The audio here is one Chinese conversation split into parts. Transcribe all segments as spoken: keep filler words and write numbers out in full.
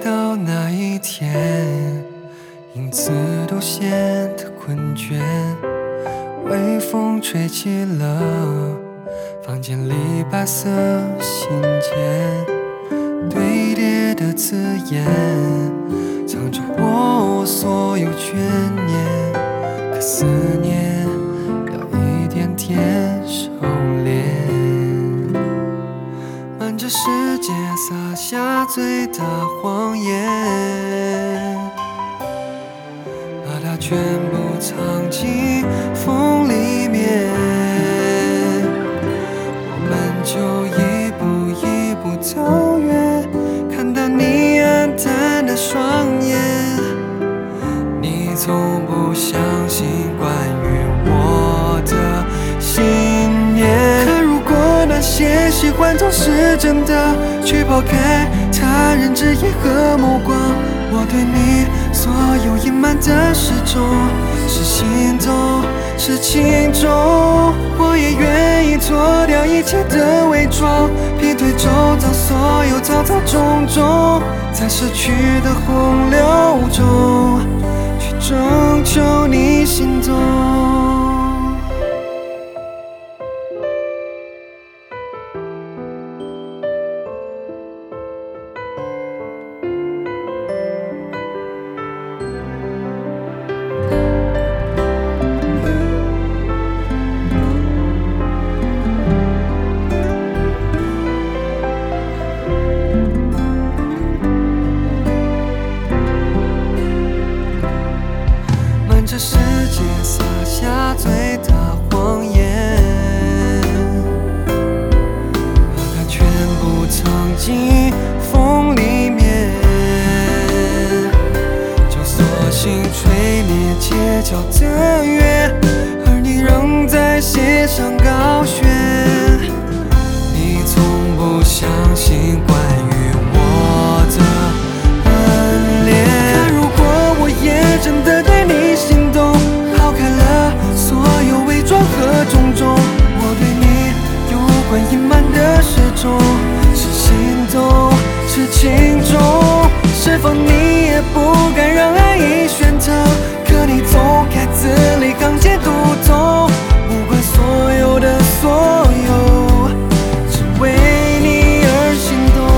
到那一天，影子都显得困倦，微风吹起了房间里白色信件，堆叠的字眼藏着我所有眷念，可思念要一点点收敛，瞒着世界撒下最大谎言，把它全部藏进风里面，我们就一步一步走远，看到你暗淡的双眼，你从不相信关于我的信念，可如果那些喜欢总是真的，去抛开他人之眼和目光，我对你所有隐瞒的始终是心动，是情衷，我也愿意脱掉一切的伪装，劈腿周遭所有草草种种，在逝去的洪流中去拯救你心动。这世界撒下最大谎言，把它全部藏进风里面，就索性吹灭街角的月，而你仍在线上高悬，你从不相信关于我的暗恋，可如果我也真的对你心动，抛开了所有伪装和种种，我对你有关隐瞒的始终是心动，是情衷，是否你也不敢让爱已选择，可你总开字里行间读懂，不管所有的所有，只为你而心动。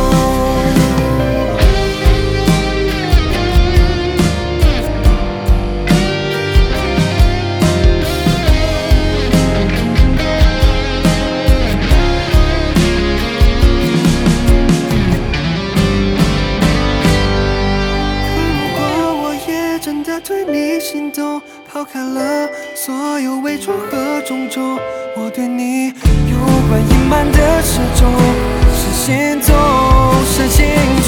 对你心动，抛开了所有伪装和种种，我对你有关隐瞒的始终是心动，是情